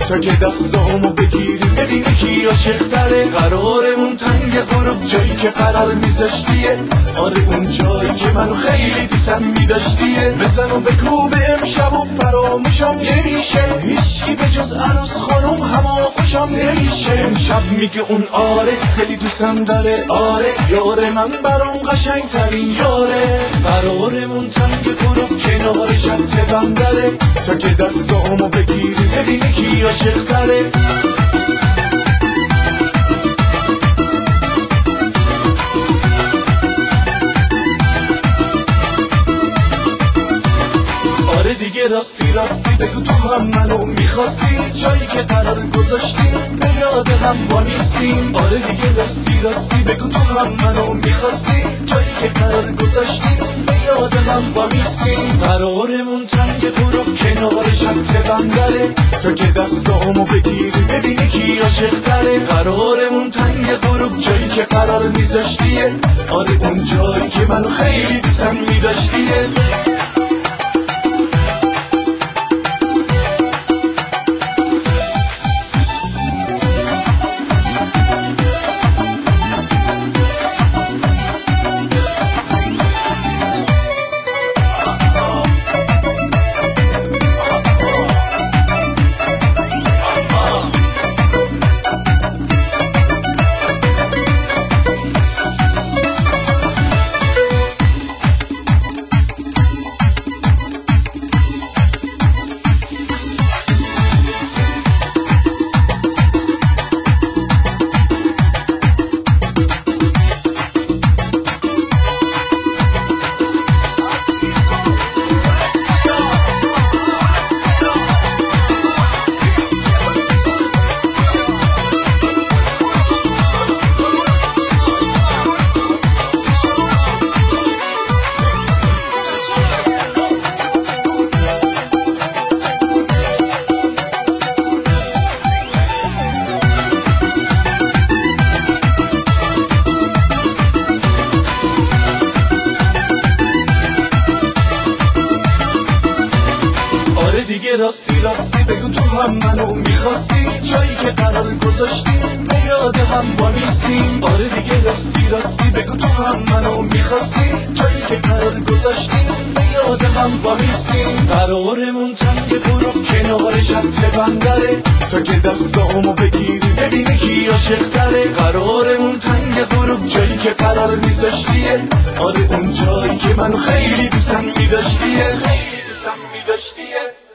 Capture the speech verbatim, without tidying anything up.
تا که دستامو بگیری ببینی کی عاشق‌تره. قرارمون تنگ غروب جایی که قرار میذاشتیه، آره اون جایی که منو خیلی دوستم میداشتیه. بزن و بکوب امشب و فراموشم نمیشه، هیچکی به جز عروس خانم هماغوشم نمیشه. امشب میگه اون آره خیلی دوستم داره، آره یاره من برام قشنگ ترین یاره. قرارمون تنگ غروب کنار شط بندره، تا که دستامو بگیری ببینی کی عاشق‌تره. آره دیگه راستی راستی بگو تو هم منو میخواستی، جایی که قرار گذاشتیم به یاد هم با نیستیم. آره دیگه راستی راستی بگو تو هم منو میخواستی، جایی که قرار گذاشتیم به یاد هم با نیستیم. قرارمون تنگ غروب کنار شط بندره، تا که دستامو بگیری ببینی کی عاشق‌تره. قرارمون تنگ غروب جایی که قرار میذاشتیه، آره اون جایی که منو خیلی دوستم میداشتیه. دیگه راستی راستی بگو تو هم منو میخواستی، جایی که قرار گذاشتیم به یاد هم با نیستیم. آره دیگه راستی راستی بگو تو هم منو میخواستی، جایی که قرار گذاشتیم به یاد هم با نیستیم. قرارمون تنگ غروب کنار شط بندره، تا که دستامو بگیری ببینی کی عاشق‌تره. قرارمون تنگ غروب جایی که قرار میذاشتیه، آره اون جایی که منو خیلی دوستم میداشتیه، خیلی دوستم میداشتیه.